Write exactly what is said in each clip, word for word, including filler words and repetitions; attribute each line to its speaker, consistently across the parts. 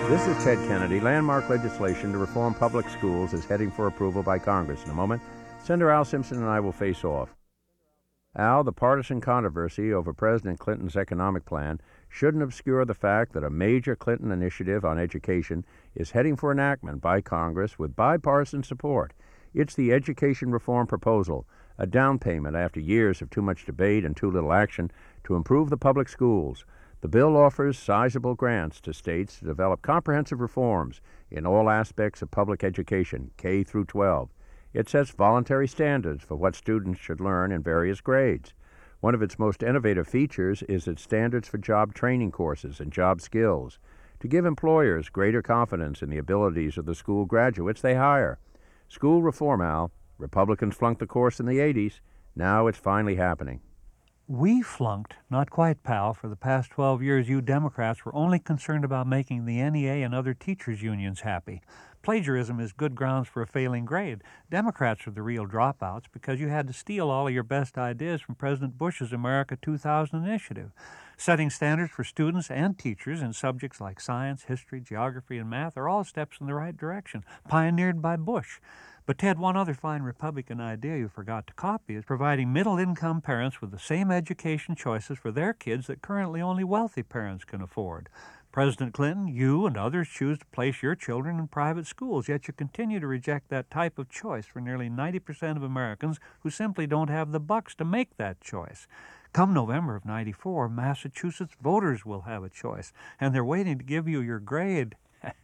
Speaker 1: This is Ted Kennedy. Landmark legislation to reform public schools is heading for approval by Congress. In a moment, Senator Al Simpson and I will face off. Al, the partisan controversy over President Clinton's economic plan shouldn't obscure the fact that a major Clinton initiative on education is heading for enactment by Congress with bipartisan support. It's the Education Reform Proposal, a down payment after years of too much debate and too little action to improve the public schools. The bill offers sizable grants to states to develop comprehensive reforms in all aspects of public education, K through twelve. It sets voluntary standards for what students should learn in various grades. One of its most innovative features is its standards for job training courses and job skills, to give employers greater confidence in the abilities of the school graduates they hire. School reform, Al. Republicans flunked the course in the eighties. Now it's finally happening.
Speaker 2: We flunked, not quite, pal. For the past twelve years, you Democrats were only concerned about making the N E A and other teachers' unions happy. Plagiarism is good grounds for a failing grade. Democrats are the real dropouts because you had to steal all of your best ideas from President Bush's America two thousand initiative. Setting standards for students and teachers in subjects like science, history, geography, and math are all steps in the right direction, pioneered by Bush. But, Ted, one other fine Republican idea you forgot to copy is providing middle-income parents with the same education choices for their kids that currently only wealthy parents can afford. President Clinton, you and others choose to place your children in private schools, yet you continue to reject that type of choice for nearly ninety percent of Americans who simply don't have the bucks to make that choice. Come November of ninety-four, Massachusetts voters will have a choice, and they're waiting to give you your grade.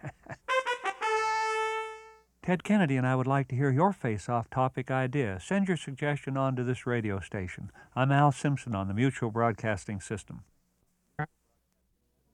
Speaker 2: Ted Kennedy and I would like to hear your face-off topic idea. Send your suggestion on to this radio station. I'm Al Simpson on the Mutual Broadcasting System.